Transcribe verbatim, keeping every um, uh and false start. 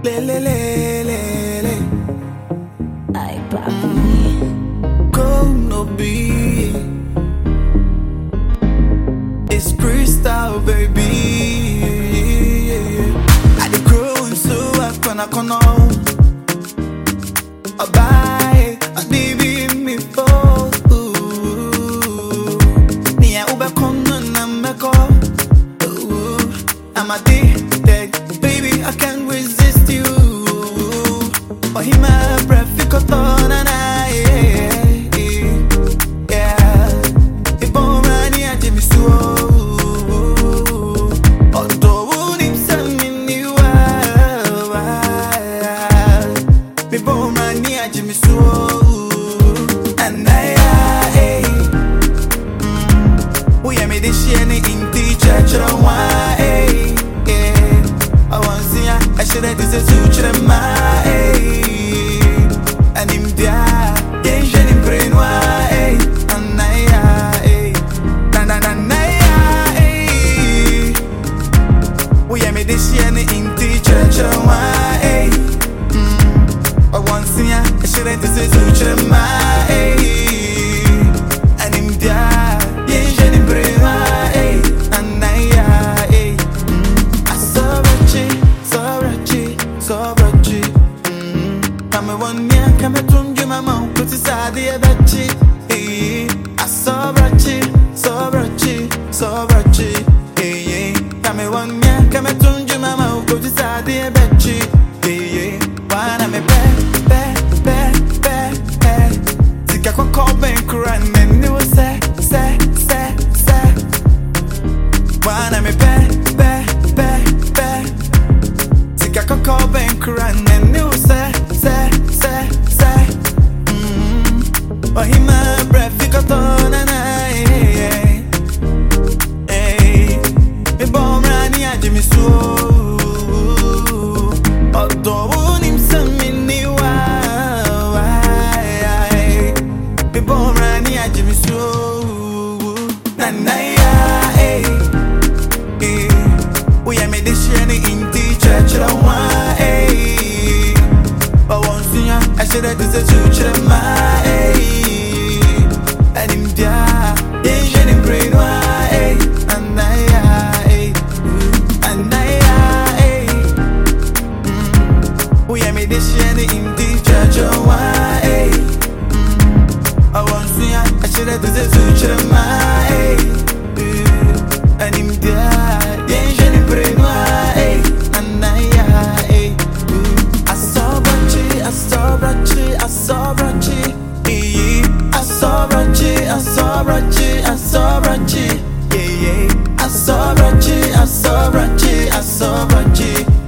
le le le le le. Ay, papi. Come no be. It's crystal, baby. I dey growing so I gonna come on. I buy, I baby me for. Me a ube kono na meko. I'm addicted, baby. I can't resist you. Oh, he my breath, he got on and I. I should have this is future my and him dia denje ni brainwa eh anaya eh na na na na eh we am this year ni in teacher chwa eh I want see I should have this is future my and him dia denje ni brainwa eh anaya eh I saw Sobrachi, come one year, come a tunju mama, put his idea bachi. I sobrachi, sobrachi, sobrachi. Come one year, come a tunju mama, put his idea bachi. Wanna me bad, bad, bad, bad, bad. Tika kwa kobe kuran, and you say, say, say, say. Wanna me bad, bad, bad, bad. Tika kwa kobe kuran, and you say, say, say, say. Mm. Oh, he my breath, he got on and I. Hey, me bomb rani a Jimmy Sue. Although him some mini wa, me bomb rani a Jimmy Sue. Na na ya, hey, hey. We are made this year in teacher chwa. I should have this is future my and him dia denje ni brainwa eh anaya eh anaya eh we am this year in the church eh I want to see I should have this is future my and him dia denje ni brainwa eh anaya eh I saw Brachi, I saw Brachi, I saw Brachi, I saw Brachi, I saw Brachi, I saw Brachi, yeah, yeah. I saw Brachi, I saw Brachi, I saw Brachi.